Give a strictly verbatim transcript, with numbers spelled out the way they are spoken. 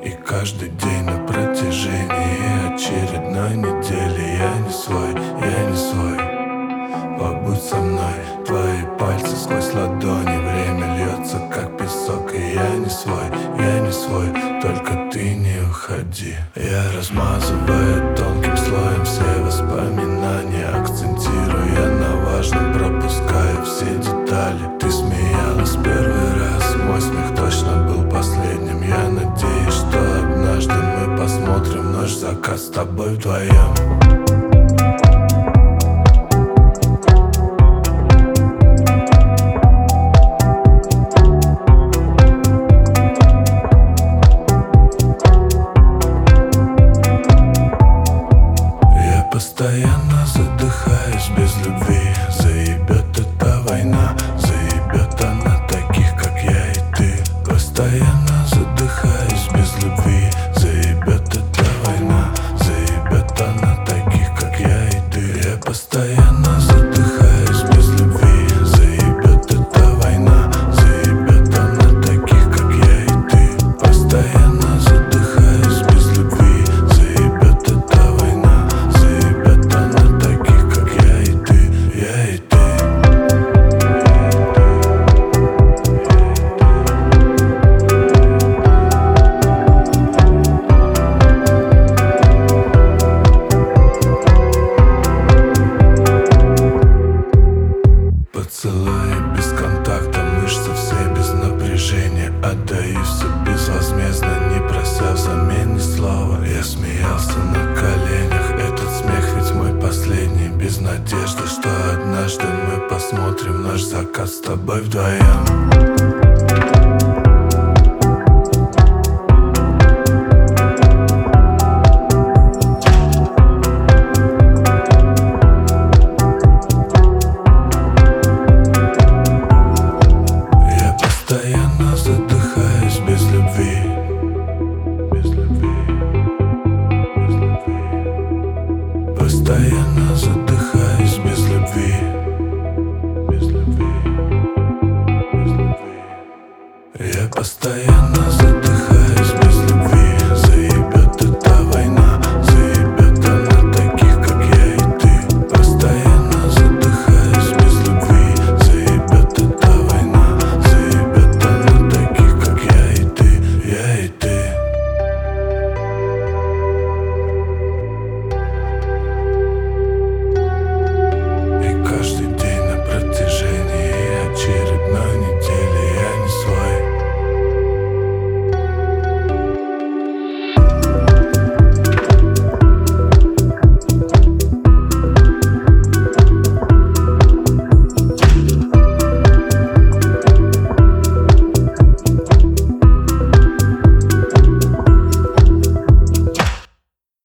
И каждый день на протяжении очередной недели я не свой, я не свой. Побудь со мной, твои пальцы сквозь ладони. Время льется, как песок, и я не свой, я не свой. Только ты не уходи. Я размазываю тонким слоем все воспоминания, акцентируя на важном, пропускаю все детали. Ты смеялась первый раз, мой смех точно был последним. Я надеюсь, что однажды мы посмотрим наш закат с тобой вдвоем. Постоянно задыхаюсь без любви. Заебет эта война, заебет она таких, как я и ты. Постоянно задыхаюсь без любви. Заебет эта война, заебет она таких, как я и ты. Я постоянно задыхаюсь без любви. Заебет эта война, заебет она таких, как я и ты. Постоянно задыхаюсь без любви. Заебет эта война, заебет она таких, как я и ты, я и ты. Поцелуи без контакта, мышцы все без напряжения. Отдаю все безвозмездно, не прося взамен ни слова. Я смеялся на коленях, этот смех ведь мой последний. Без надежды, что однажды мы посмотрим наш закат с тобой вдвоем.